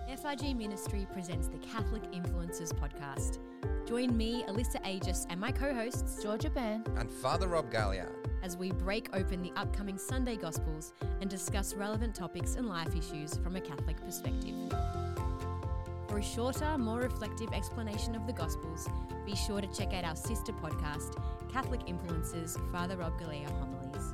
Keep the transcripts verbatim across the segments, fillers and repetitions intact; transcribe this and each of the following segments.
F R G Ministry presents the Catholic Influencers Podcast. Join me, Alyssa Aegis, and my co-hosts, Georgia Byrne and Father Rob Gallia, as we break open the upcoming Sunday Gospels and discuss relevant topics and life issues from a Catholic perspective. For a shorter, more reflective explanation of the Gospels, be sure to check out our sister podcast, Catholic Influencers, Father Rob Gallia Homilies.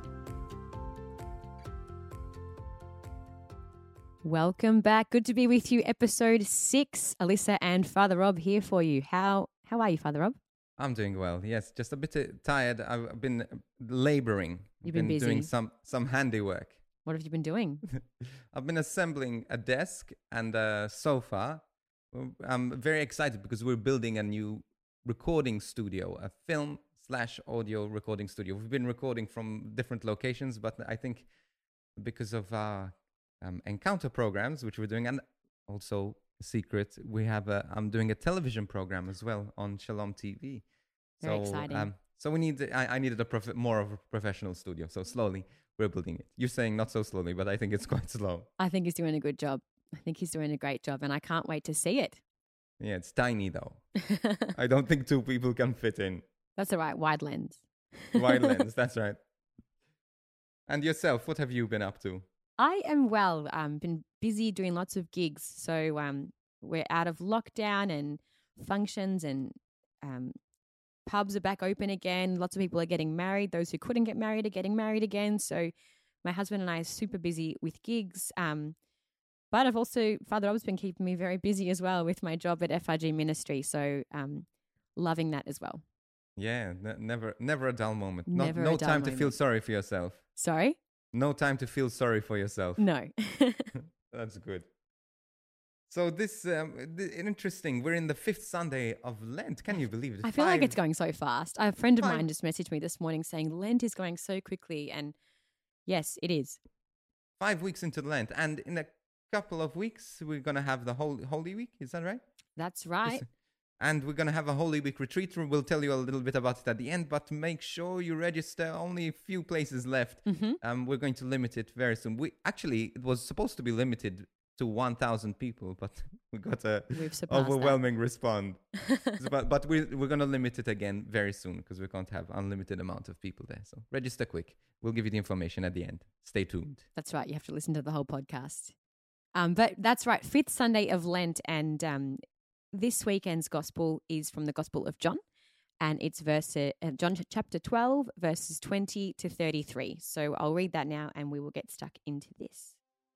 Welcome back. Good to be with you. Episode six. Alyssa and Father Rob here for you. How how are you, Father Rob? I'm doing well. Yes, just a bit uh, tired. I've been laboring. You've been, been busy. doing some some handiwork. What have you been doing? I've been assembling a desk and a sofa. I'm very excited because we're building a new recording studio, a film slash audio recording studio. We've been recording from different locations, but I think because of our um, encounter programs, which we're doing, and also secret, we have a, I'm doing a television program as well on Shalom T V. Very so, exciting. Um, so we need, I, I needed a prof- more of a professional studio. So slowly we're building it. You're saying not so slowly, but I think it's quite slow. I think he's doing a good job. I think he's doing a great job, and I can't wait to see it. Yeah, it's tiny though. I don't think two people can fit in. That's all right. Wide lens. Wide lens, that's right. And yourself, what have you been up to? I am well. Um, been busy doing lots of gigs. So um, we're out of lockdown and functions, and um, pubs are back open again. Lots of people are getting married. Those who couldn't get married are getting married again. So my husband and I are super busy with gigs. Um, but I've also, Father Rob's been keeping me very busy as well with my job at F R G Ministry. So um, loving that as well. Yeah, n- never never a dull moment. Never no a dull time moment. to feel sorry for yourself. Sorry? No time to feel sorry for yourself. No. That's good. So this, um, th- interesting. We're in the fifth Sunday of Lent. Can you believe it? I feel like Five- it's going so fast. A friend of Five- mine just messaged me this morning saying Lent is going so quickly. And yes, it is. Five weeks into Lent. And in a couple of weeks, we're going to have the Holy, Holy Week. Is that right? That's right. Yes. And we're going to have a Holy Week retreat. We'll tell you a little bit about it at the end, but make sure you register. Only a few places left. Mm-hmm. Um, we're going to limit it very soon. We actually, it was supposed to be limited to one thousand people, but we got a We've surpassed overwhelming response. So, but but we're, we're going to limit it again very soon because we can't have unlimited amount of people there. So register quick. We'll give you the information at the end. Stay tuned. That's right. You have to listen to the whole podcast. Um, but that's right. Fifth Sunday of Lent, and um, this weekend's gospel is from the Gospel of John, and it's verse uh, John chapter twelve, verses twenty to thirty-three. So I'll read that now, and we will get stuck into this.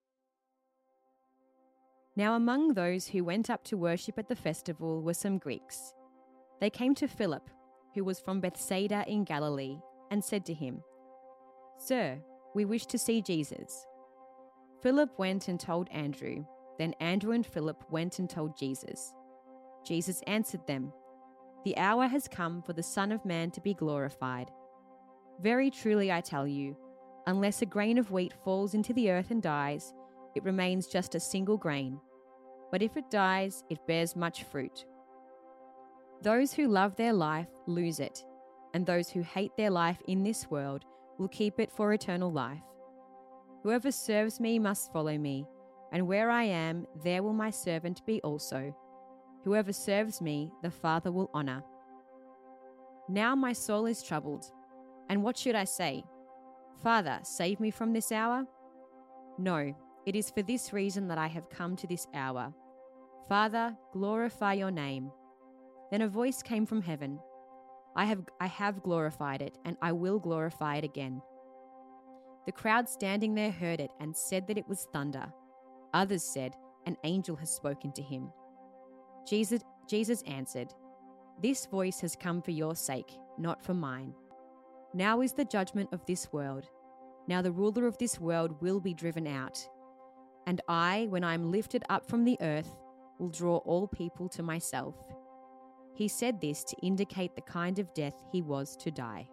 Now among those who went up to worship at the festival were some Greeks. They came to Philip, who was from Bethsaida in Galilee, and said to him, "Sir, we wish to see Jesus." Philip went and told Andrew. Then Andrew and Philip went and told Jesus. Jesus answered them, "The hour has come for the Son of Man to be glorified. Very truly I tell you, unless a grain of wheat falls into the earth and dies, it remains just a single grain. But if it dies, it bears much fruit. Those who love their life lose it, and those who hate their life in this world will keep it for eternal life. Whoever serves me must follow me, and where I am, there will my servant be also. Whoever serves me, the Father will honor. Now my soul is troubled, and what should I say? Father, save me from this hour? No, it is for this reason that I have come to this hour. Father, glorify your name." Then a voice came from heaven. I have, I have glorified it, and I will glorify it again. The crowd standing there heard it and said that it was thunder. Others said, "An angel has spoken to him." Jesus, Jesus answered, "This voice has come for your sake, not for mine. Now is the judgment of this world. Now the ruler of this world will be driven out. And I, when I am lifted up from the earth, will draw all people to myself." He said this to indicate the kind of death he was to die.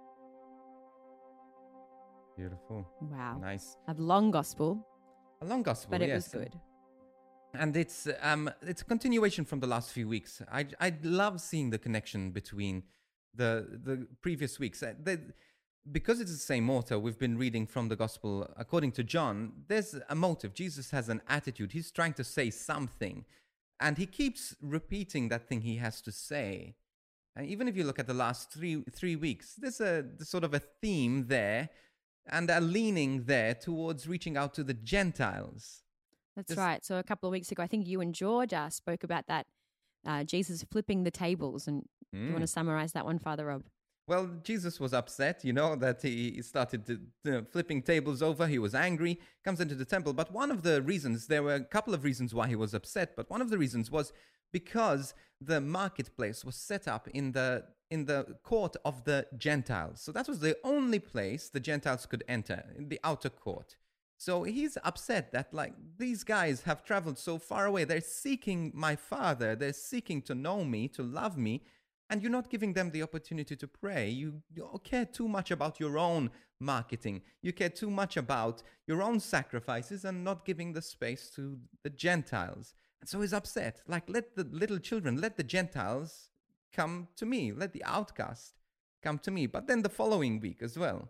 Beautiful. Wow. Nice. A long gospel, A long gospel, but it yes. was good. And it's um it's a continuation from the last few weeks. I I love seeing the connection between the the previous weeks. Uh, The, because it's the same author, we've been reading from the Gospel according to John, there's a motive. Jesus has an attitude. He's trying to say something. And he keeps repeating that thing he has to say. And even if you look at the last three three weeks, there's a there's sort of a theme there and a leaning there towards reaching out to the Gentiles. That's Just- right. So a couple of weeks ago, I think you and Georgia spoke about that, uh, Jesus flipping the tables. And do you want to summarize that one, Father Rob? Well, Jesus was upset, you know, that he started to, uh, flipping tables over. He was angry, comes into the temple. But one of the reasons, there were a couple of reasons why he was upset, but one of the reasons was because the marketplace was set up in the in the court of the Gentiles. So that was the only place the Gentiles could enter, in the outer court. So he's upset that, like, these guys have traveled so far away. They're seeking my Father. They're seeking to know me, to love me. And you're not giving them the opportunity to pray. You, you care too much about your own marketing. You care too much about your own sacrifices and not giving the space to the Gentiles. And so he's upset. Like, let the little children, let the Gentiles come to me. Let the outcast come to me. But then the following week as well.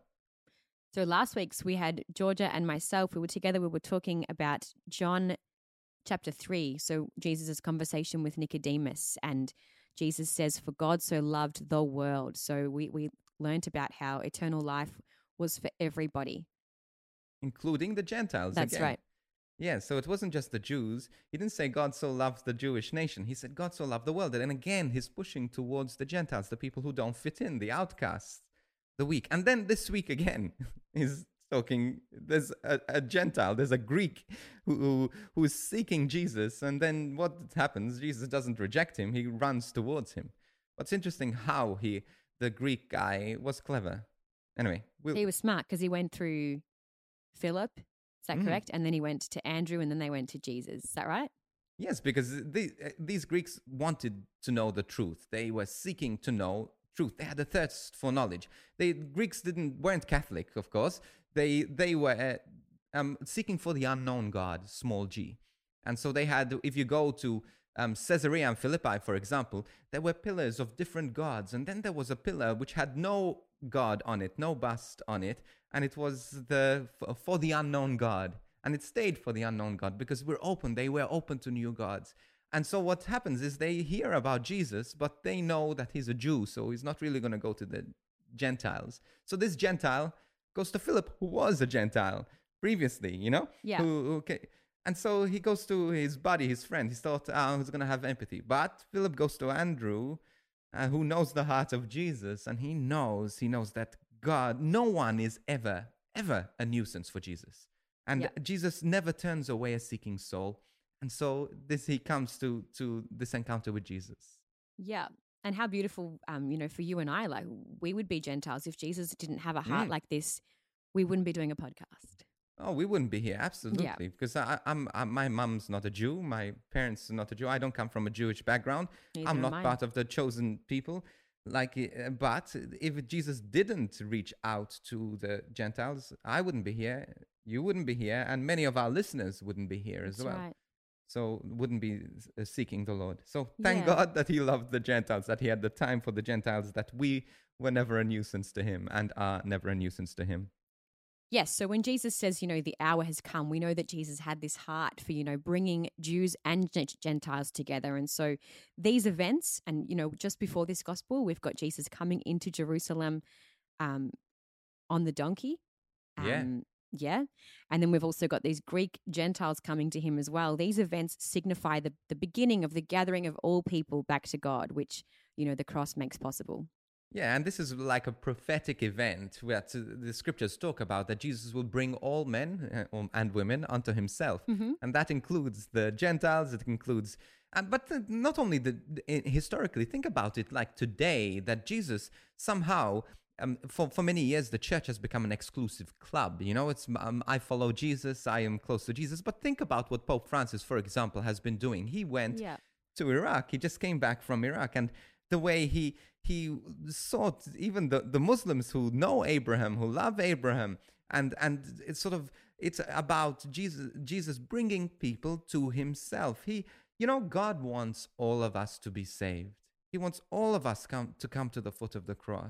So last week's we had Georgia and myself. We were together. We were talking about John chapter three. So Jesus' conversation with Nicodemus, and Jesus says, "For God so loved the world." So we we learned about how eternal life was for everybody, Including the Gentiles. That's again. right. Yeah, so it wasn't just the Jews. He didn't say God so loved the Jewish nation. He said God so loved the world. And again, he's pushing towards the Gentiles, the people who don't fit in, the outcasts, the weak. And then this week again, he's talking, there's a, a Gentile, there's a Greek who, who who is seeking Jesus. And then what happens? Jesus doesn't reject him. He runs towards him. What's interesting how he, the Greek guy, was clever. Anyway. We'll, he was smart because he went through Philip. Is that Mhm. correct? And then he went to Andrew, and then they went to Jesus. Is that right? Yes, because the, uh, these Greeks wanted to know the truth. They were seeking to know truth. They had a thirst for knowledge. The Greeks didn't weren't Catholic, of course. They they were uh, um, seeking for the unknown God, small g. And so they had, if you go to um, Caesarea and Philippi, for example, there were pillars of different gods. And then there was a pillar which had no God on it, no bust on it. And it was the f- for the unknown God. And it stayed for the unknown God because we're open. They were open to new gods. And so what happens is they hear about Jesus, but they know that he's a Jew, so he's not really going to go to the Gentiles. So this Gentile goes to Philip, who was a Gentile previously, you know? Yeah. Who, okay. And so he goes to his buddy, his friend. He thought, oh, he's going to have empathy. But Philip goes to Andrew, uh, who knows the heart of Jesus, and he knows, he knows that God, no one is ever, ever a nuisance for Jesus. And Yeah. Jesus never turns away a seeking soul. And so this he comes to to this encounter with Jesus. Yeah. And how beautiful, um, you know, for you and I, like we would be Gentiles if Jesus didn't have a heart Mm. like this. We wouldn't be doing a podcast. Oh, we wouldn't be here, absolutely, because I, I'm, I'm my mom's not a Jew, my parents are not a Jew. I don't come from a Jewish background. Neither I'm am not I. part of the chosen people. Like, uh, but if Jesus didn't reach out to the Gentiles, I wouldn't be here. You wouldn't be here, and many of our listeners wouldn't be here as That's well. right. So wouldn't be uh, seeking the Lord. So thank Yeah. God that he loved the Gentiles, that he had the time for the Gentiles, that we were never a nuisance to him and are never a nuisance to him. Yes. So when Jesus says, you know, the hour has come, we know that Jesus had this heart for, you know, bringing Jews and Gent- Gentiles together. And so these events, and, you know, just before this gospel, we've got Jesus coming into Jerusalem um, on the donkey. Yeah. Um, yeah. And then we've also got these Greek Gentiles coming to him as well. These events signify the, the beginning of the gathering of all people back to God, which, you know, the cross makes possible. Yeah, and this is like a prophetic event where the scriptures talk about that Jesus will bring all men uh, and women unto himself. Mm-hmm. And that includes the Gentiles, it includes, and, but the, not only the, historically, think about it like today, that Jesus somehow, um, for, for many years, the church has become an exclusive club. You know, it's um, I follow Jesus, I am close to Jesus. But think about what Pope Francis, for example, has been doing. He went Yeah. to Iraq. He just came back from Iraq, and the way he he sought even the, the Muslims who know Abraham, who love Abraham, and and it's sort of it's about Jesus Jesus bringing people to himself. He you know God wants all of us to be saved. He wants all of us come to come to the foot of the cross.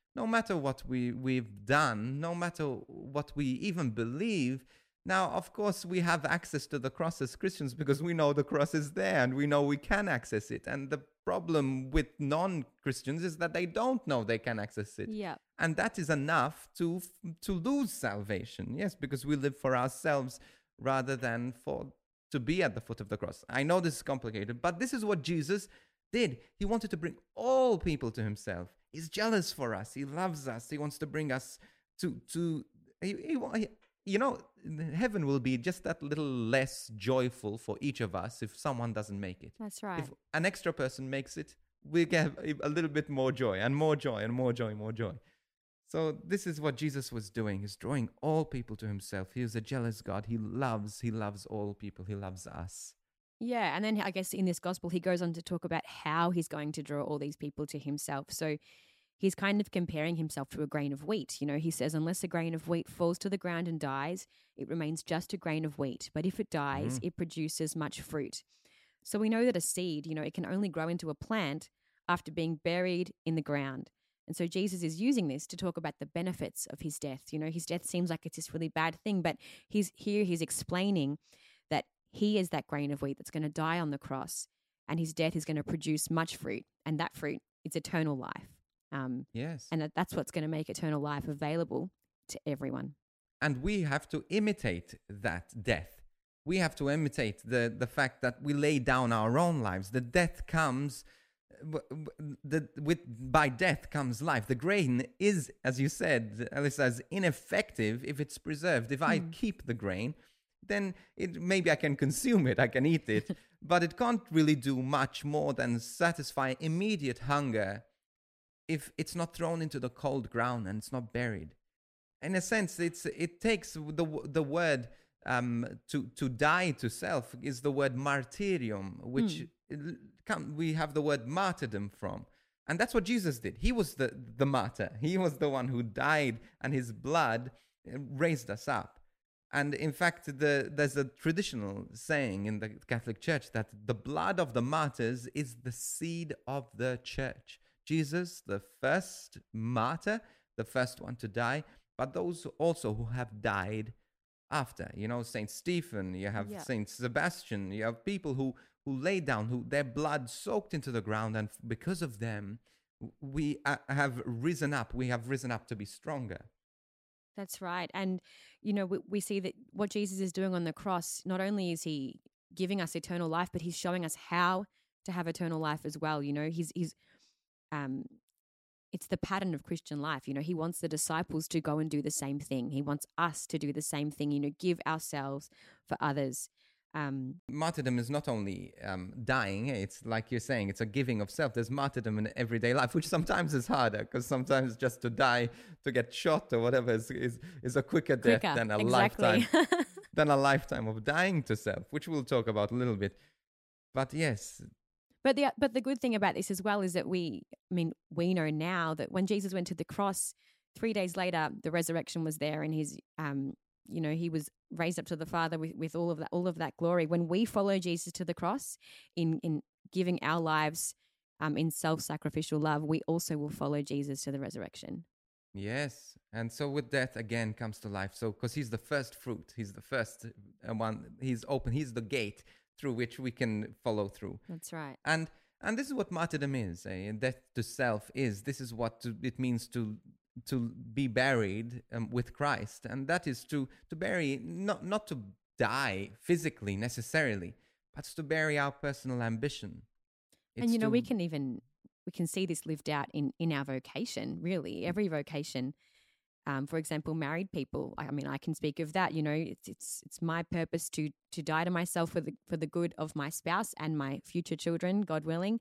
no matter what we, we've done, no matter what we even believe. Now, of course, we have access to the cross as Christians because we know the cross is there and we know we can access it. And the problem with non-Christians is that they don't know they can access it. Yeah. And that is enough to to lose salvation. Yes, because we live for ourselves rather than for to be at the foot of the cross. I know this is complicated, but this is what Jesus did. He wanted to bring all people to himself. He's jealous for us. He loves us. He wants to bring us to to he, he, you know, heaven will be just that little less joyful for each of us if someone doesn't make it. That's right. If an extra person makes it, we get a little bit more joy and more joy and more joy, more joy. So this is what Jesus was doing. He's drawing all people to himself. He is a jealous God. He loves, he loves all people. He loves us. Yeah, and then I guess in this gospel, he goes on to talk about how he's going to draw all these people to himself. So he's kind of comparing himself to a grain of wheat. You know, he says, unless a grain of wheat falls to the ground and dies, it remains just a grain of wheat. But if it dies, mm. it produces much fruit. So we know that a seed, you know, it can only grow into a plant after being buried in the ground. And so Jesus is using this to talk about the benefits of his death. You know, his death seems like it's this really bad thing, but he's here, he's explaining that he is that grain of wheat that's going to die on the cross, and his death is going to produce much fruit, and that fruit is eternal life. Um, yes. And that, that's what's going to make eternal life available to everyone. And we have to imitate that death. We have to imitate the, the fact that we lay down our own lives. The death comes, the, with, by death comes life. The grain is, as you said, Alyssa, is ineffective if it's preserved. If mm. I keep the grain, then it, maybe I can consume it, I can eat it, but it can't really do much more than satisfy immediate hunger if it's not thrown into the cold ground and it's not buried. In a sense, it's it takes the the word um, to to die to self is the word martyrium, which mm. come, we have the word martyrdom from, and that's what Jesus did. He was the the martyr. He was the one who died, and his blood raised us up. And in fact, the, there's a traditional saying in the Catholic Church that the blood of the martyrs is the seed of the church. Jesus, the first martyr, the first one to die, but those also who have died after. You know, Saint Stephen, you have yeah. Saint Sebastian, you have people who, who lay down, who their blood soaked into the ground, and because of them, we uh, have risen up. We have risen up to be stronger. That's right. And, you know, we, we see that what Jesus is doing on the cross, not only is he giving us eternal life, but he's showing us how to have eternal life as well. You know, he's, he's, um, it's the pattern of Christian life. You know, he wants the disciples to go and do the same thing. He wants us to do the same thing, you know, give ourselves for others. Um, martyrdom is not only um, dying, it's like you're saying, it's a giving of self. There's martyrdom in everyday life, which sometimes is harder because sometimes just to die, to get shot or whatever is is, is a quicker, quicker death than a exactly. lifetime than a lifetime of dying to self, which we'll talk about a little bit. But yes. But the but the good thing about this as well is that we, I mean, we know now that when Jesus went to the cross, three days later, the resurrection was there, and his um. You know, he was raised up to the Father with, with all of that, all of that glory. When we follow Jesus to the cross in, in giving our lives um, in self-sacrificial love, we also will follow Jesus to the resurrection. Yes. And so with death again comes to life. So, because he's the first fruit, he's the first one, he's open, he's the gate through which we can follow through. That's right. And and this is what martyrdom is. Eh? Death to self is, this is what to, it means to to be buried um, with Christ, and that is to to bury, not not to die physically necessarily, but to bury our personal ambition. It's and you know, to... we can even we can see this lived out in in our vocation. Really, every vocation. Um, for example, married people. I mean, I can speak of that. You know, it's it's it's my purpose to to die to myself for the for the good of my spouse and my future children, God willing.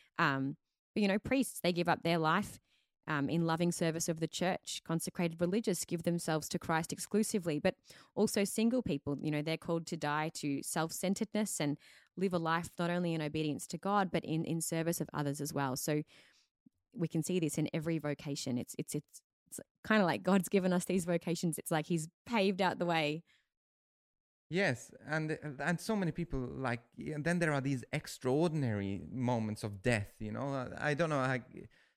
Um, but you know, priests, they give up their life Um, in loving service of the church. Consecrated religious give themselves to Christ exclusively, but also single people, you know, they're called to die to self-centeredness and live a life not only in obedience to God, but in, in service of others as well. So we can see this in every vocation. It's it's it's, it's kind of like God's given us these vocations. It's like he's paved out the way. Yes, and and so many people like, and then there are these extraordinary moments of death, you know. I don't know, I,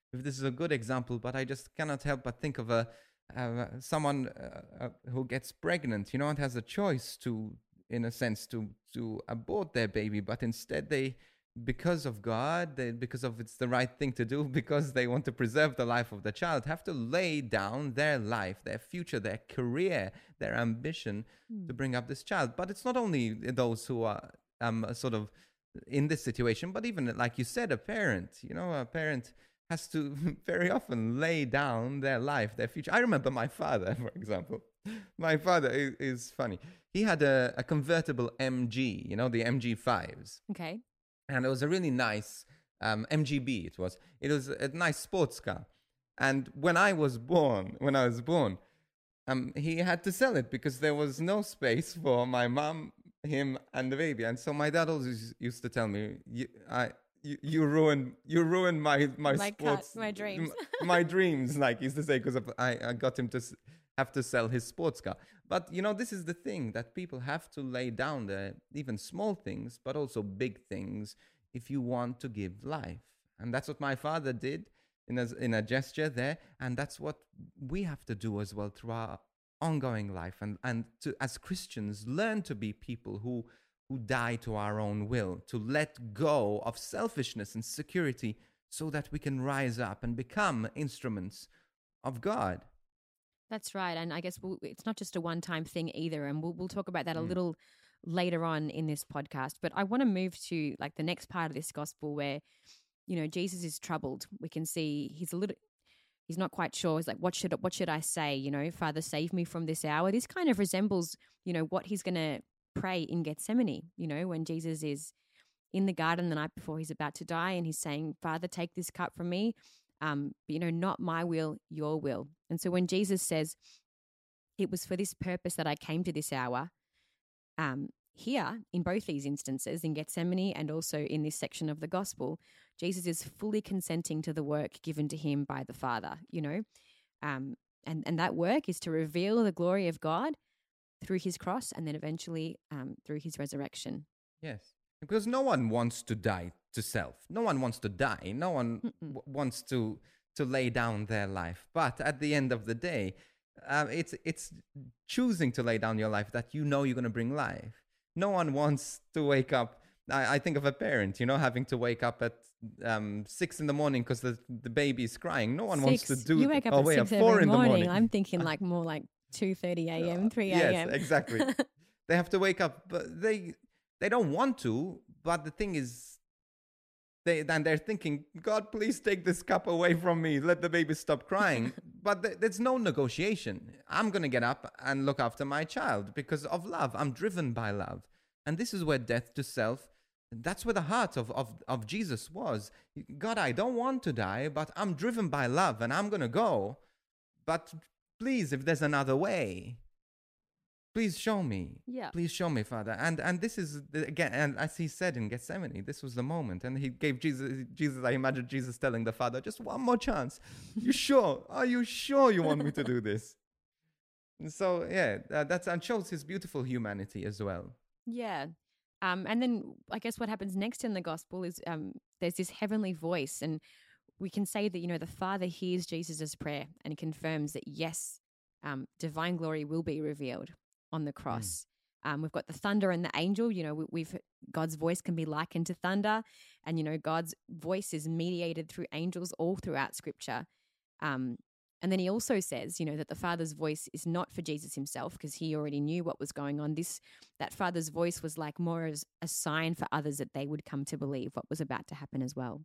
if this is a good example, but I just cannot help but think of a uh, someone uh, uh, who gets pregnant, you know, and has a choice to, in a sense, to to abort their baby, but instead they, because of God, they, because of it's the right thing to do, because they want to preserve the life of the child, have to lay down their life, their future, their career, their ambition Mm. to bring up this child. But it's not only those who are um, sort of in this situation, but even, like you said, a parent, you know, a parent has to very often lay down their life, their future. I remember my father, for example. My father is, is funny. He had a, a convertible M G, you know, the M G fives. Okay. And it was a really nice um, M G B. It was. It was a nice sports car. And when I was born, when I was born, um, he had to sell it because there was no space for my mom, him, and the baby. And so my dad always used to tell me, "You, I, you, you ruined, you ruined my my, My sports, cut, my dreams." m- my dreams." Like he used to say, because I, I got him to s- have to sell his sports car. But you know, this is the thing that people have to lay down the even small things, but also big things, if you want to give life. And that's what my father did in a, in a gesture there, and that's what we have to do as well through our ongoing life, and and to, as Christians, learn to be people who who die to our own will, to let go of selfishness and security, so that we can rise up and become instruments of God. That's right. And I guess we'll, it's not just a one-time thing either. And we'll, we'll talk about that a Mm. little later on in this podcast. But I want to move to like the next part of this gospel where, you know, Jesus is troubled. We can see he's a little, he's not quite sure. He's like, what should, what should I say? You know, Father, save me from this hour. This kind of resembles, you know, what he's going to pray in Gethsemane, you know, when Jesus is in the garden the night before he's about to die. And he's saying, Father, take this cup from me. Um, but, you know, not my will, your will. And so when Jesus says, it was for this purpose that I came to this hour, um, here in both these instances, in Gethsemane and also in this section of the gospel, Jesus is fully consenting to the work given to him by the Father, you know, um, and, and that work is to reveal the glory of God through his cross and then eventually um, through his resurrection. Yes, because no one wants to die to self. No one wants to die. No one w- wants to to lay down their life. But at the end of the day, um, it's it's choosing to lay down your life that you know you're going to bring life. No one wants to wake up. I, I think of a parent, you know, having to wake up at um, six in the morning because the the baby is crying. No one wants to Six. do. You wake up oh, at wait, six four every in the morning. morning. I'm thinking like more like two thirty a.m., three a.m. Yes, exactly. They have to wake up, but they they don't want to. But the thing is, they then they're thinking, God, please take this cup away from me. Let the baby stop crying. But th- there's no negotiation. I'm gonna get up and look after my child because of love. I'm driven by love, and this is where death to self. That's where the heart of, of, of Jesus was. God, I don't want to die, but I'm driven by love, and I'm gonna go. But please, if there's another way, please show me. Yeah. Please show me, Father. And and this is the- again, and as he said in Gethsemane, this was the moment. And he gave Jesus. Jesus, I imagine Jesus telling the Father, just one more chance. You sure? Are you sure you want me to do this? And so yeah, that, that's and shows his beautiful humanity as well. Yeah. Um, and then I guess what happens next in the gospel is um, there's this heavenly voice, and we can say that, you know, the Father hears Jesus' prayer and confirms that, yes, um, divine glory will be revealed on the cross. Mm. Um, we've got the thunder and the angel. You know, we, we've God's voice can be likened to thunder, and, you know, God's voice is mediated through angels all throughout Scripture. Um, and then he also says, you know, that the Father's voice is not for Jesus himself because he already knew what was going on. This that Father's voice was like more as a sign for others that they would come to believe what was about to happen as well.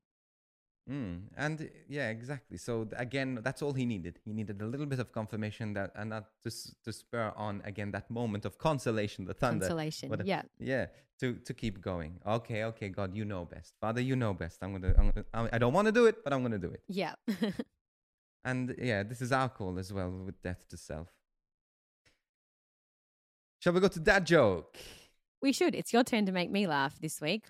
Mm. And yeah, exactly. So th- again, that's all he needed. He needed a little bit of confirmation that, and not to s- to spur on again that moment of consolation, the thunder. Consolation, What a- yeah. Yeah, to to keep going. Okay, okay, God, you know best. Father, you know best. I'm gonna. I'm gonna I don't want to do it, but I'm gonna do it. Yeah. And yeah, this is our call as well with death to self. Shall we go to that joke? We should. It's your turn to make me laugh this week.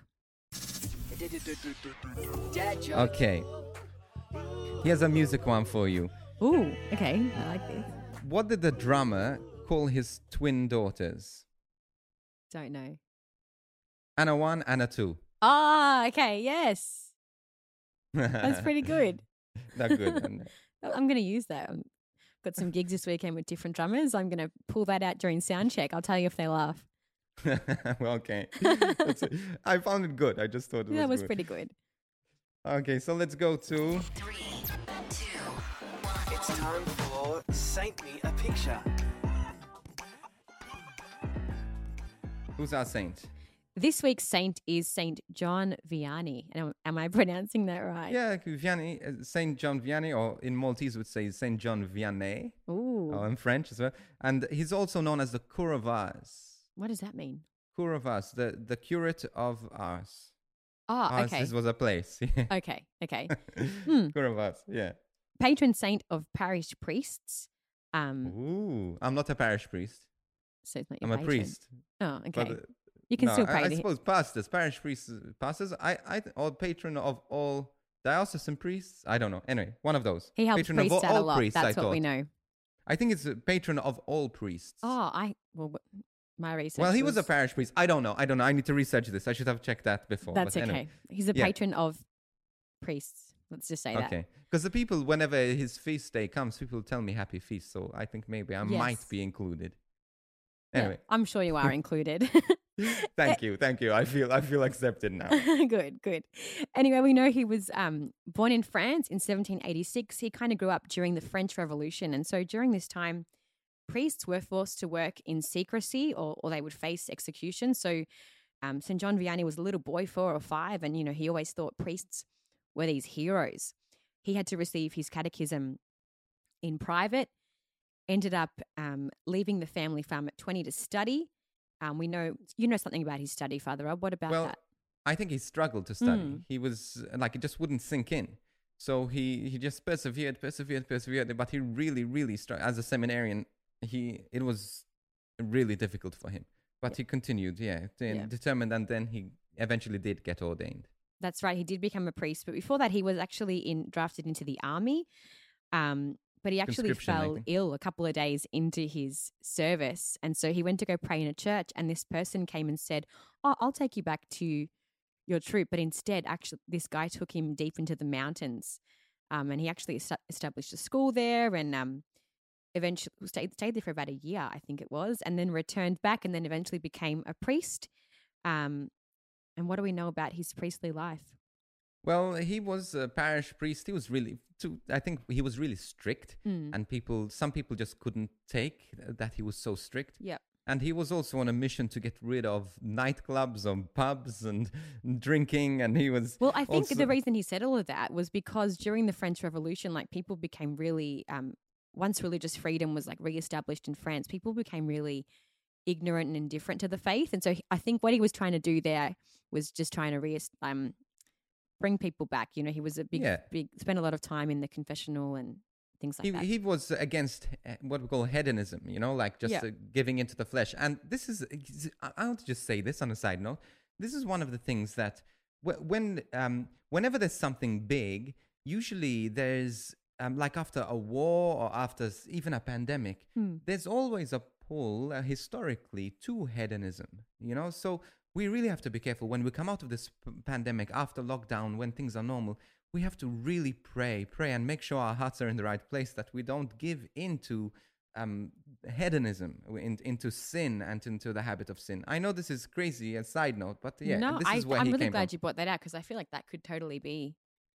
Dad joke. Okay. Here's a music one for you. Ooh, okay. I like this. What did the drummer call his twin daughters? Don't know. Anna one, Anna two. Ah, okay. Yes. That's pretty good. Not good. And, I'm going to use that. I've got some gigs this weekend with different drummers. I'm going to pull that out during sound check. I'll tell you if they laugh. well, okay. That's it. I found it good. I just thought it was That was good. pretty good. Okay, so let's go to... Three, two, one. It's time for Saint Me a Picture. Who's our saint? This week's saint is Saint John Vianney. Am, am I pronouncing that right? Yeah, Vianney, uh, Saint John Vianney, or in Maltese would say Saint John Vianney. Ooh. Oh, in French as well. And he's also known as the Cure of Ars. What does that mean? Cure of Ars, the, the curate of Ars. Oh, Ars, okay. This was a place. Okay, okay. Hmm. Cure of Ars, yeah. Patron saint of parish priests. Um, Ooh, I'm not a parish priest. so it's not your I'm a patron. priest. Oh, okay. But, uh, you can no, still I, pray I to him. suppose pastors, parish priests, uh, pastors, I, I, or patron of all diocesan priests. I don't know. Anyway, one of those. He helps patron priests of all, out a all lot. priests, That's I what we thought. know. I think it's a patron of all priests. Oh, I well, w- my research. well, he was, a parish priest. I don't know. I don't know. I need to research this. I should have checked that before. That's but okay. anyway. He's a Yeah. patron of priests. Let's just say that. Okay. Because the people, whenever his feast day comes, people tell me happy feast. So I think maybe I Yes. might be included. Yeah, Anyway, I'm sure you are included. thank you, thank you. I feel I feel accepted now. Good, good. Anyway, we know he was um, born in France in seventeen eighty-six. He kind of grew up during the French Revolution. And so during this time, priests were forced to work in secrecy or, or they would face execution. So um, Saint John Vianney was a little boy, four or five, and, you know, he always thought priests were these heroes. He had to receive his catechism in private, ended up um, leaving the family farm at twenty to study. Um, we know, you know something about his study, Father Rob. What about well, that? I think he struggled to study. Mm. He was like it just wouldn't sink in. So he he just persevered, persevered, persevered. But he really, really struggled as a seminarian. He it was really difficult for him. But Yeah. he continued, yeah, de- Yeah. determined, and then he eventually did get ordained. That's right. He did become a priest, but before that, he was actually in drafted into the army. Um, but he actually Conscription, I fell think. ill a couple of days into his service, and so he went to go pray in a church. And this person came and said, "Oh, I'll take you back to your troop." But instead, actually, this guy took him deep into the mountains, um, and he actually est- established a school there, and um, eventually stayed stayed there for about a year, I think it was, and then returned back, and then eventually became a priest. Um, and what do we know about his priestly life? Well, he was a parish priest. He was really, too, I think he was really strict, Mm. and people, some people just couldn't take that he was so strict. Yep. And he was also on a mission to get rid of nightclubs and pubs and drinking. And he was Well, I think also- the reason he said all of that was because during the French Revolution, like people became really, um, once religious freedom was like reestablished in France, people became really ignorant and indifferent to the faith. And so he- I think what he was trying to do there was just trying to re- um, bring people back. You know, he was a big, Yeah. big, spent a lot of time in the confessional and things like he, that. he was against uh, what we call hedonism, you know, like just Yeah. uh, giving into the flesh. And this is, I I want to just say this on a side note. This is one of the things that wh- when, um, whenever there's something big, usually there's, um, like after a war or after s- even a pandemic, Hmm. there's always a pull uh, historically to hedonism, you know? So we really have to be careful when we come out of this p- pandemic after lockdown, when things are normal. We have to really pray, pray, and make sure our hearts are in the right place, that we don't give into um, hedonism, in, into sin, and into the habit of sin. I know this is crazy, a side note, but yeah, no, this I, is where I'm he really came glad from. you brought that out because I feel like that could totally be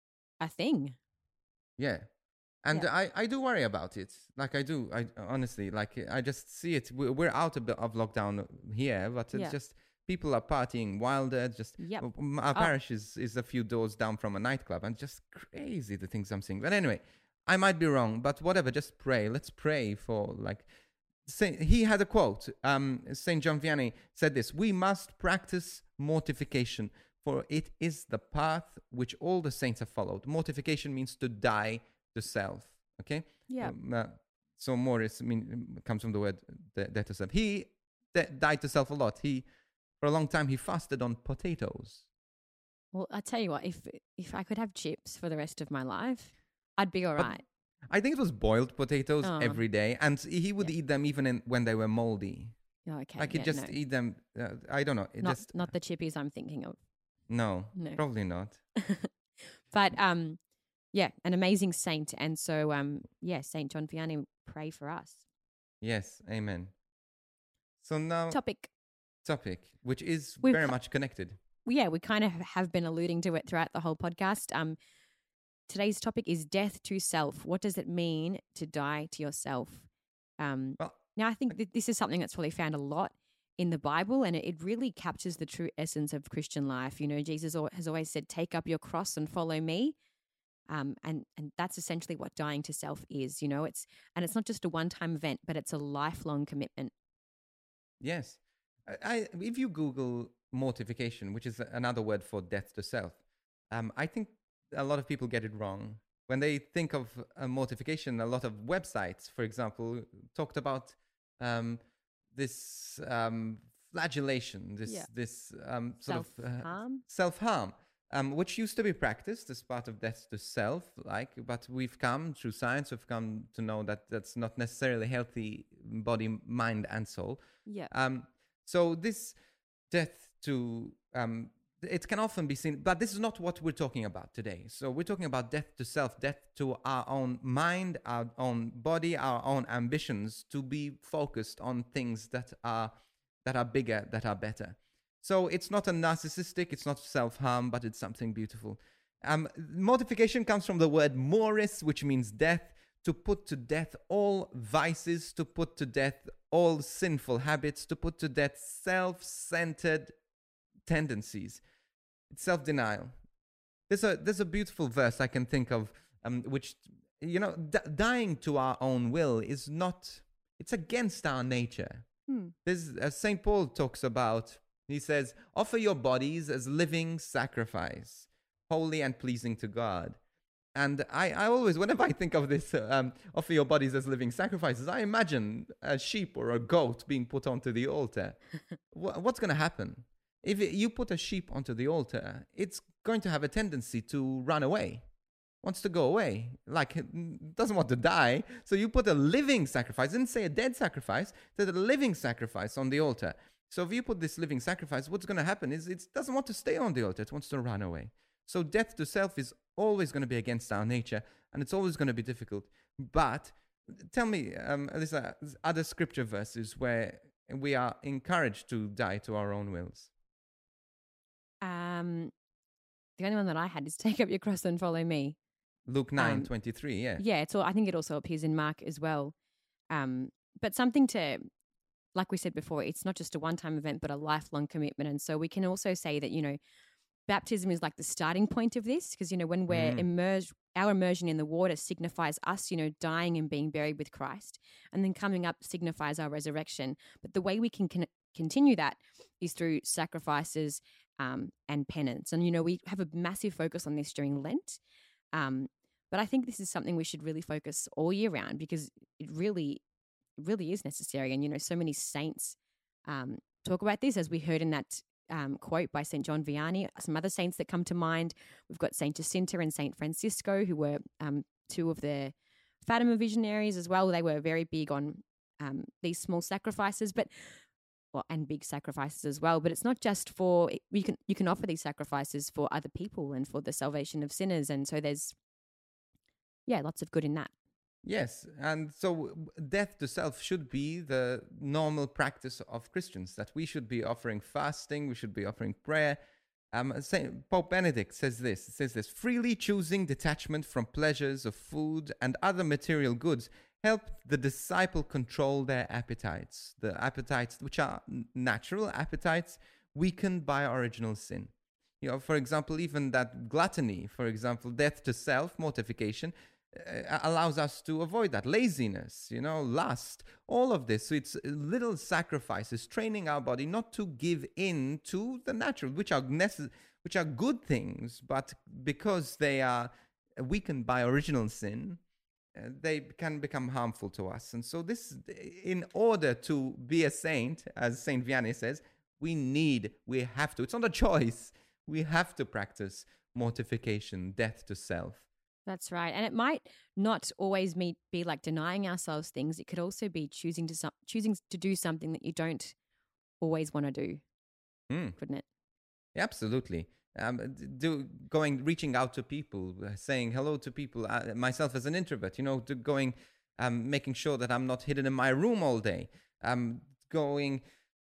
a thing. Yeah. And Yeah. I, I do worry about it. Like I do, I honestly, like I just see it. We're, we're out of, the, of lockdown here, but it's Yeah. just people are partying wilder. Just Yep. m- our Oh. parish is, is a few doors down from a nightclub, and just crazy the things I'm seeing. But anyway, I might be wrong, but whatever. Just pray. Let's pray for like. Say, he had a quote. Um, Saint John Vianney said this: "We must practice mortification, for it is the path which all the saints have followed." Mortification means to die to self. Okay. Yeah. Um, uh, so mortis mean comes from the word de- death to self. He de- died to self a lot. He, for a long time, he fasted on potatoes. Well, I tell you what, if if I could have chips for the rest of my life, I'd be all But right. I think it was boiled potatoes Oh. every day, and he would Yeah. eat them even in, when they were moldy. Yeah, okay. Like he'd yeah, just no. eat them. Uh, I don't know. It not just not the chippies I'm thinking of. no, No. probably not. But um, yeah, an amazing saint. And so, um, yeah, Saint John Vianney, pray for us. Yes, amen. So now, Topic. topic, which is We've very cu- much connected. Yeah, we kind of have been alluding to it throughout the whole podcast. Um, today's topic is death to self. What does it mean to die to yourself? Um, Well, now, I think that this is something that's probably found a lot in the Bible, and it, it really captures the true essence of Christian life. You know, Jesus al- has always said, "Take up your cross and follow me." Um, and and that's essentially what dying to self is. You know, it's and it's not just a one-time event, but it's a lifelong commitment. yes. I, I, if you Google mortification, which is another word for death to self, um, I think a lot of people get it wrong. When they think of uh, mortification, a lot of websites, for example, talked about um, this um, flagellation, this Yeah. this um, sort of uh, Self-harm? self-harm, um, which used to be practiced as part of death to self, like, but we've come through science, we've come to know that that's not necessarily healthy body, mind, and soul. Yeah. Um, so this death to um, it can often be seen, but this is not what we're talking about today. So we're talking about death to self, death to our own mind, our own body, our own ambitions, to be focused on things that are that are bigger, that are better. So it's not a narcissistic, it's not self-harm, but it's something beautiful. Um, mortification comes from the word moris, which means death, to put to death all vices, to put to death all sinful habits, to put to death self-centered tendencies. It's self-denial. There's a there's a beautiful verse I can think of, um, which, you know, d- dying to our own will is not, it's against our nature. Hmm. There's, as Saint Paul talks about, he says, offer your bodies as living sacrifice, holy and pleasing to God. And I, I always, whenever I think of this, um, offer your bodies as living sacrifices, I imagine a sheep or a goat being put onto the altar. Wh- what's going to happen? If it, you put a sheep onto the altar, it's going to have a tendency to run away, wants to go away, like it doesn't want to die. So you put a living sacrifice, didn't say a dead sacrifice, said a living sacrifice on the altar. So if you put this living sacrifice, what's going to happen is it doesn't want to stay on the altar, it wants to run away. So death to self is always going to be against our nature, and it's always going to be difficult. But tell me, um, Alyssa, other scripture verses where we are encouraged to die to our own wills. Um, the only one that I had is take up your cross and follow me. Luke nine Um, twenty-three, yeah. Yeah, it's all, I think it also appears in Mark as well. Um, but something to, like we said before, it's not just a one-time event, but a lifelong commitment. And so we can also say that, you know, baptism is like the starting point of this, because, you know, when we're Mm. immersed, our immersion in the water signifies us, you know, dying and being buried with Christ. And then coming up signifies our resurrection. But the way we can con- continue that is through sacrifices um, and penance. And, you know, we have a massive focus on this during Lent. Um, but I think this is something we should really focus all year round, because it really, really is necessary. And, you know, so many saints um, talk about this, as we heard in that um, quote by Saint John Vianney. Some other saints that come to mind, we've got Saint Jacinta and Saint Francisco, who were um, two of the Fatima visionaries as well. They were very big on um, these small sacrifices, but well, and big sacrifices as well. But it's not just for, you can you can offer these sacrifices for other people and for the salvation of sinners. And so there's, yeah, lots of good in that. Yes, and so death to self should be the normal practice of Christians, that we should be offering fasting, we should be offering prayer. Um, Saint Pope Benedict says this, says this, freely choosing detachment from pleasures of food and other material goods help the disciple control their appetites, the appetites which are natural appetites weakened by original sin. You know, for example, even that gluttony, for example, death to self, mortification, uh, allows us to avoid that. Laziness, you know, lust, all of this. So it's little sacrifices, training our body not to give in to the natural, which are necess- which are good things, but because they are weakened by original sin, uh, they can become harmful to us. And so this, in order to be a saint, as Saint Vianney says, we need, we have to, it's not a choice. We have to practice mortification, death to self. That's right. And it might not always be, be like denying ourselves things. It could also be choosing to some, choosing to do something that you don't always want to do, Mm. couldn't it? Absolutely. um, d- do going, reaching out to people, uh, saying hello to people. Uh, myself as an introvert, you know, to going, um, making sure that I'm not hidden in my room all day. Um, going,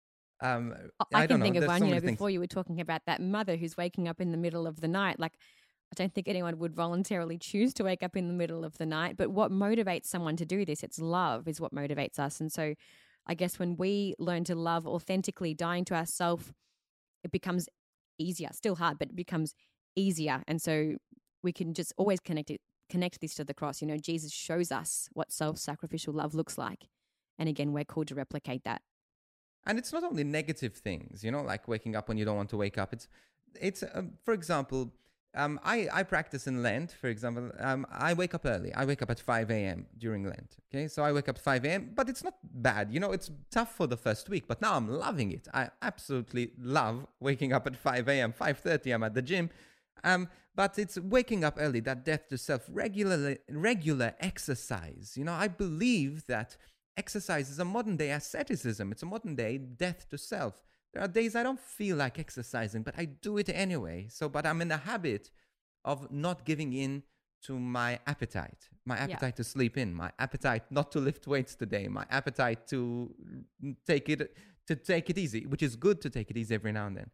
um, I I can don't know. think of There's one, so you know, many things. before you were talking about that mother who's waking up in the middle of the night. Like, I don't think anyone would voluntarily choose to wake up in the middle of the night, but what motivates someone to do this? It's love is what motivates us. And so I guess when we learn to love authentically, dying to ourselves, it becomes easier, still hard, but it becomes easier. And so we can just always connect it, connect this to the cross. You know, Jesus shows us what self-sacrificial love looks like. And again, we're called to replicate that. And it's not only negative things, you know, like waking up when you don't want to wake up. It's, it's, uh, for example, um, I, I practice in Lent, for example. Um, I wake up early. I wake up at five a.m. during Lent. Okay, so I wake up at five a.m., but it's not bad. You know, it's tough for the first week, but now I'm loving it. I absolutely love waking up at five a.m., five thirty, I'm at the gym. Um, but it's waking up early, that death to self, regular, regular exercise. You know, I believe that exercise is a modern day asceticism. It's a modern day death to self. There are days I don't feel like exercising, but I do it anyway. So, but I'm in the habit of not giving in to my appetite, my appetite yeah. to sleep in, my appetite not to lift weights today, my appetite to take it, to take it easy, which is good to take it easy every now and then.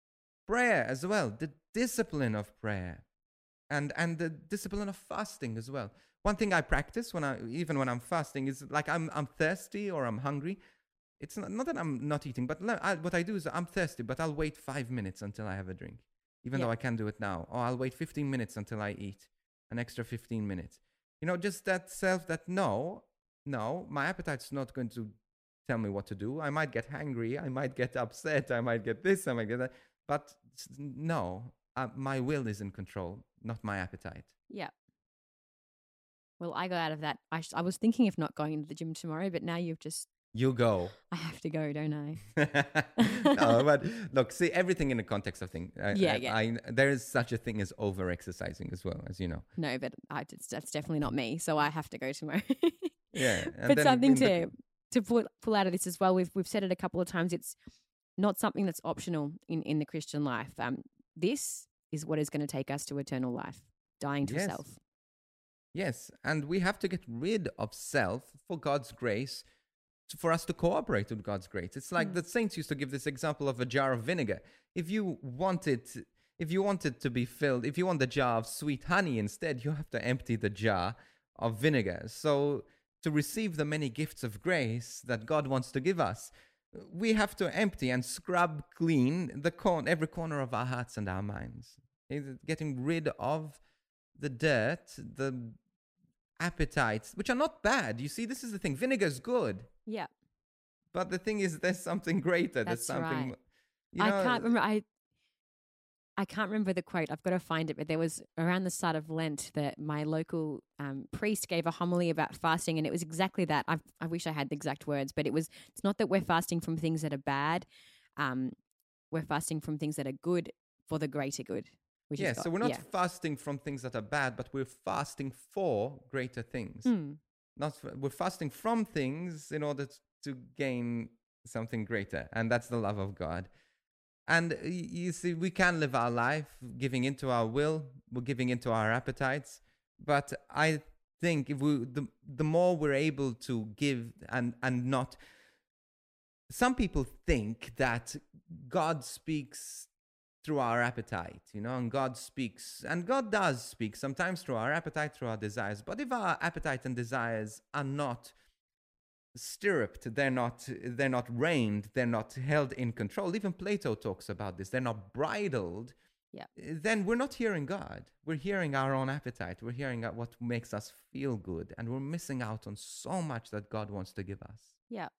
Prayer as well, the discipline of prayer and, and the discipline of fasting as well. One thing I practice when I, even when I'm fasting, is like I'm, I'm thirsty or I'm hungry. It's not, not that I'm not eating, but I, what I do is I'm thirsty, but I'll wait five minutes until I have a drink, even yeah. though I can do it now. Or I'll wait fifteen minutes until I eat, an extra fifteen minutes. You know, just that self that no, no, my appetite's not going to tell me what to do. I might get hungry. I might get upset. I might get this. I might get that. But no, uh, my will is in control, not my appetite. Yeah. Well, I got out of that. I, sh- I was thinking of not going to the gym tomorrow, but now you've just... You go. I have to go, don't I? No, but look, see everything in the context of things. I, yeah, I, yeah. I, there is such a thing as over-exercising as well, as you know. No, but I, that's definitely not me, so I have to go tomorrow. Yeah. But something to the... to pull, pull out of this as well, we've, we've said it a couple of times, it's not something that's optional in, in the Christian life. Um, this is what is going to take us to eternal life, dying to yes. self. Yes, and we have to get rid of self for God's grace, to, for us to cooperate with God's grace. It's like mm. the saints used to give this example of a jar of vinegar. If you want it, if you want it to be filled, if you want the jar of sweet honey instead, you have to empty the jar of vinegar. So to receive the many gifts of grace that God wants to give us, we have to empty and scrub clean the corn, every corner of our hearts and our minds. It's getting rid of the dirt, the appetites, which are not bad. You see, this is the thing. Vinegar is good. Yeah. But the thing is, there's something greater. That's there's something. Right. You know, I can't remember. I I can't remember the quote. I've got to find it. But there was around the start of Lent that my local um, priest gave a homily about fasting, and it was exactly that. I I wish I had the exact words, but it was. It's not that we're fasting from things that are bad. Um, we're fasting from things that are good for the greater good. Which yeah, is God. So we're not yeah. fasting from things that are bad, but we're fasting for greater things. Mm. Not for, we're fasting from things in order to gain something greater, and that's the love of God. And you see, we can live our life giving into our will, we're giving into our appetites. But I think if we, the the more we're able to give and and not, some people think that God speaks through our appetite, you know, and God speaks, and God does speak sometimes through our appetite, through our desires. But if our appetite and desires are not stirruped, they're not, they're not reined, they're not held in control. Even Plato talks about this. They're not bridled. Yeah. Then we're not hearing God. We're hearing our own appetite. We're hearing what makes us feel good, and we're missing out on so much that God wants to give us. Yeah.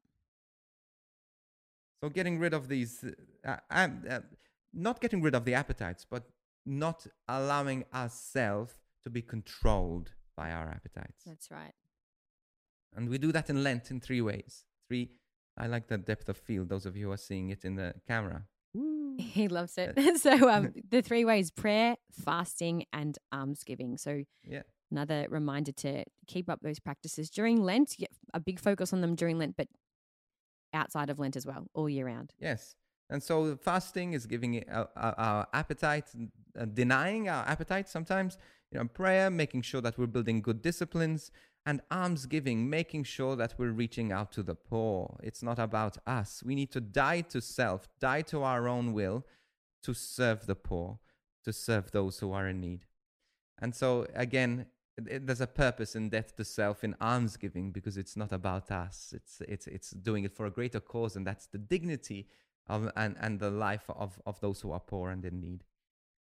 So getting rid of these. Uh, uh, Not getting rid of the appetites, but not allowing ourselves to be controlled by our appetites. That's right. And we do that in Lent in three ways. Three, I like the depth of field, those of you who are seeing it in the camera. Woo. He loves it. So um, the three ways: prayer, fasting, and almsgiving. So yeah. Another reminder to keep up those practices during Lent. A big focus on them during Lent, but outside of Lent as well, all year round. Yes. And so fasting is giving our, our appetite, uh, denying our appetite sometimes, you know, prayer, making sure that we're building good disciplines, and almsgiving, making sure that we're reaching out to the poor. It's not about us. We need to die to self, die to our own will to serve the poor, to serve those who are in need. And so again, it, there's a purpose in death to self, in almsgiving, because it's not about us. It's it's it's doing it for a greater cause, and that's the dignity of and, and the life of, of those who are poor and in need.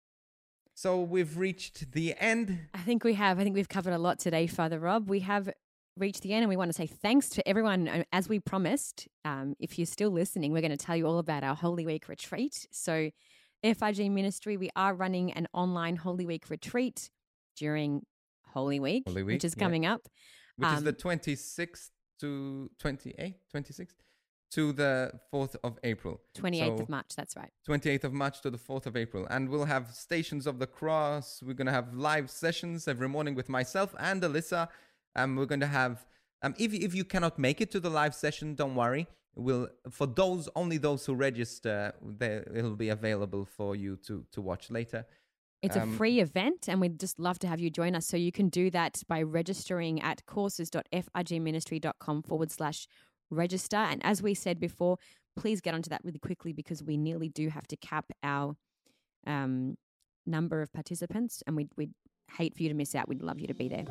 So we've reached the end. I think we have. I think we've covered a lot today, Father Rob. We have reached the end, and we want to say thanks to everyone. As we promised, um, if you're still listening, we're going to tell you all about our Holy Week retreat. So F I G Ministry, we are running an online Holy Week retreat during Holy Week, Holy Week which is yeah. coming up. Which um, is the twenty-sixth to twenty-eighth, twenty-sixth to the fourth of April. twenty-eighth So of March, that's right. twenty-eighth of March to the fourth of April. And we'll have Stations of the Cross. We're going to have live sessions every morning with myself and Alyssa. Um, we're going to have, um, if, if you cannot make it to the live session, don't worry. We'll, for those, only those who register, they, it'll be available for you to, to watch later. It's Um, a free event, and we'd just love to have you join us. So you can do that by registering at courses.figministry.com forward slash register. And as we said before, please get onto that really quickly, because we nearly do have to cap our um, number of participants, and we'd, we'd hate for you to miss out. We'd love you to be there.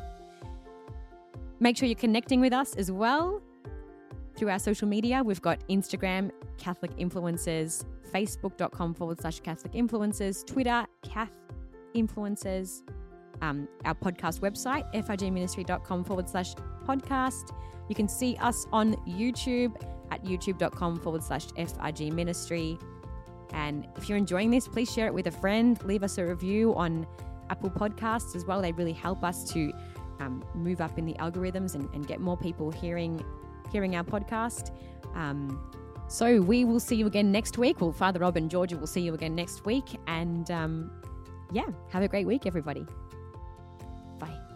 Make sure you're connecting with us as well through our social media. We've got Instagram, Catholic Influencers, Facebook.com forward slash Catholic Influencers, Twitter, Cath Influencers, um, our podcast website, figministry.com forward slash podcast. You can see us on YouTube at youtube.com forward slash FIG Ministry. And if you're enjoying this, please share it with a friend. Leave us a review on Apple Podcasts as well. They really help us to um, move up in the algorithms and, and get more people hearing hearing our podcast. Um, so we will see you again next week. Well, Father Rob and Georgia will see you again next week. And um, yeah, have a great week, everybody. Bye.